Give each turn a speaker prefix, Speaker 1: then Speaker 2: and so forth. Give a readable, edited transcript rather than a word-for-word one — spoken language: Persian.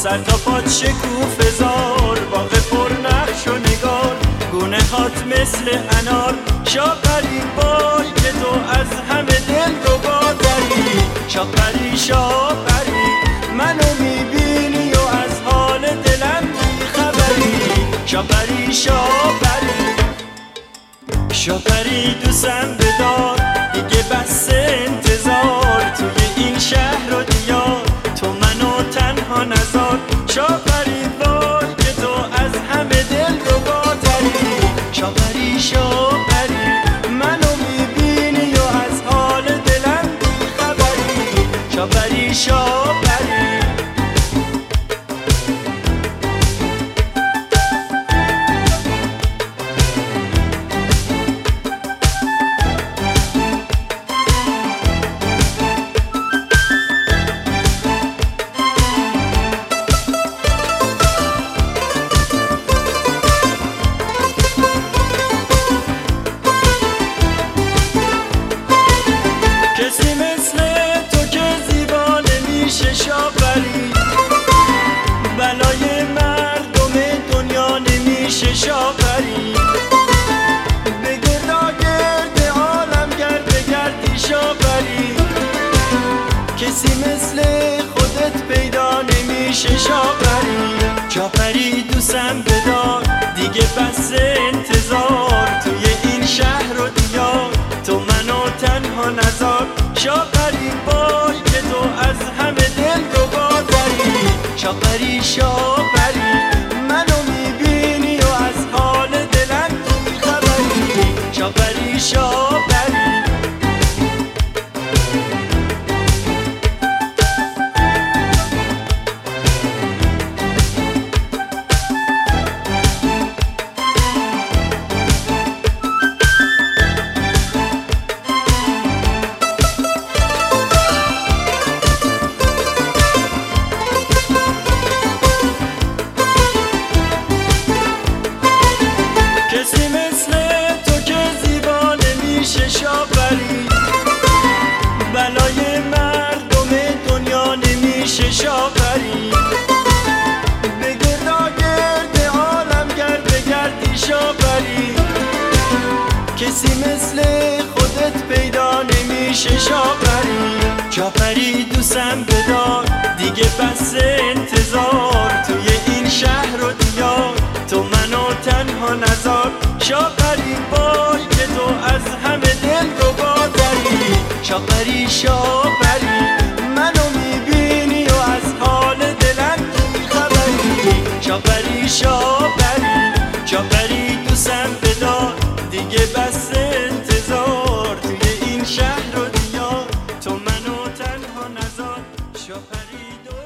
Speaker 1: سر تا پات شکوفه زار، باغ پر نقش و نگار، گونه هات مثل انار. شاپری وای که تو از همه دل ربا داری. شاپری شاپری منو میبینی و از حال دلم بیخبری. شاپری شاپری شاپری دوستم بدار، دیگه بس انتظار توی این شهر و دیار، تو منو تنها نذار. شاپری وای که تو از همه دل رباتری. شاپری شاپری منو میبینی و از حال دلم بیخبری. شاپری شاپری کسی مثل تو که زیبا نمیشه شاپری، بلای مردم دنیا نمیشه شاپری. به گرداگرد عالم گرد بگردی شاپری، کسی مثل خودت پیدا نمیشه شاپری. شاپری دوستم بدار، دیگه بس انتظار توی این شهر و دیار، تو منو تنها نذار. شاپری وای که تو از همه دل ربا داری. شاپری شاپری منو میبینی و از حال دلم بیخبری. شاپری شاپری کسی مثل تو که زیبا نمیشه شاپری، بلای مردم دنیا نمیشه شاپری. به گرداگرد عالم گرد بگردی شاپری، کسی مثل خودت پیدا نمیشه شاپری. شاپری دوستم بدار، دیگه بس انتظار توی این شهر و دیار، تو منو تنها نذار. شاپری وای که تو از همه دل ربا داری. شاپری شاپری منو میبینی و از حال دلم بیخبری. شاپری شاپری شاپری دوستم بدار، دیگه بس انتظار توی این شهر و دیار، تو منو تنها نذار. شاپری